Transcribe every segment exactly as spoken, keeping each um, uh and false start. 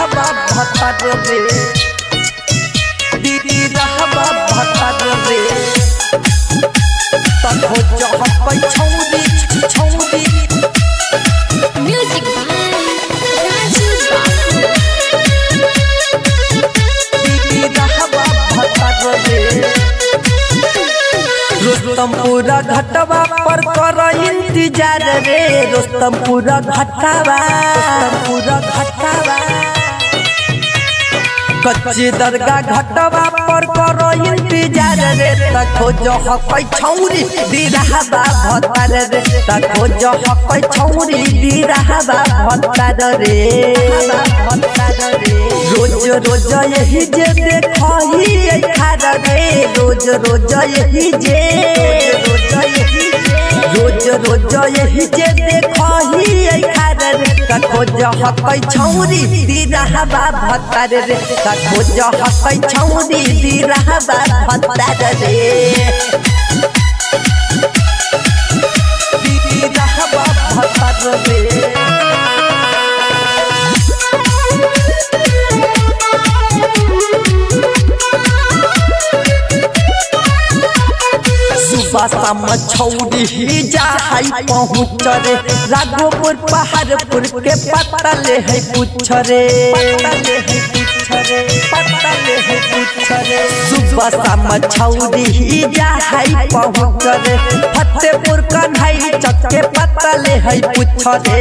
रहबा भतर रे दीदी रहबा भतर रे तब हो जहाँ पे छौरी छौरी म्यूजिक बाय राजू बाबू दीदी रहबा भतर रे रुस्तमपुरा घाटवा पर कर इंतजार रे रुस्तमपुरा घाटवा रुस्तमपुरा घाटवा कच्चे दरगाह घाटवा पर कर इंतजार रे तखो जो हकै छौरी दी रहबा भतर रे तखो जो हकै छौरी दी रहबा भतर रे भतर रे रोज रोज यही जे देखही खार रे रोज रोज यही जे रोज यही रोज रोज यही जे देखही खार रे तखो जो हकै छौरी दी रहबा भतर रे तखो जो हकै छौरी दी रहबा भतर रे दी रहबा भतर रे सुबह शाम छौरी ही जा हाई पहुँच रे राघोपुर पहाड़पुर के पता ले है पूछ रे पता ले है पूछ रे पता ले है पूछ रे सुबह शाम छौरी ही जा हाई पहुँच रे फतेहपुर कन्हई चक्के पता ले है पूछ रे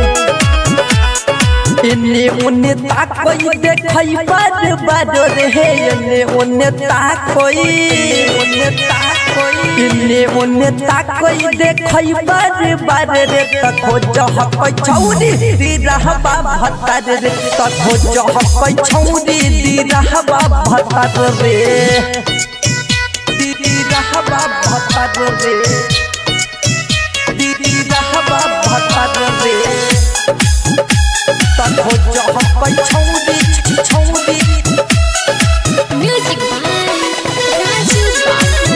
इन्ने उन्ने ताकोई देखई बार बार रे इन्ने उन्ने ताकोई उन्ने ताकोई इन्ने उन्ने ताकोई देखई बार बार रे तखो जहकै छौरी दी रहबा भतर रे तखो जहकै छौरी दी रहबा भतर रे दी रहबा भतर रे दी रहबा भतर रे तखो जहकै छौरी छौरी म्यूजिक बाय राजू बाबू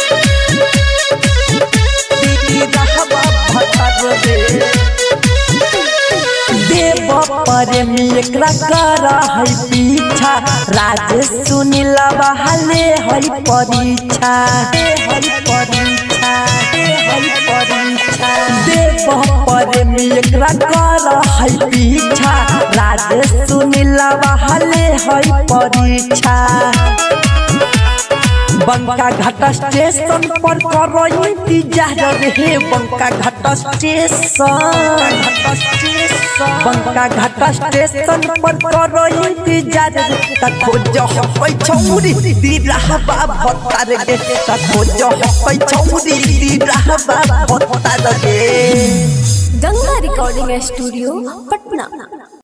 दीदी रहबा भतर रे देव प्रेमी एकरा कर है पीछा राजेश सुनील बहाले है परीक्षा है परीक्षा है परीक्षा देव प्रेमी एकरा कर है पीछा राजेश सुनील बहाले है परीक्षा बंका घाट स्टेशन पर करो इंतजार रे बंका घाट स्टेशन बंका घाट स्टेशन पर करो इंतजार रे तखो जहकै छौरी दी रहबा भतर रे तखो जहकै छौरी दी रहबा भतर रे गंगा रिकॉर्डिंग स्टूडियो पटना।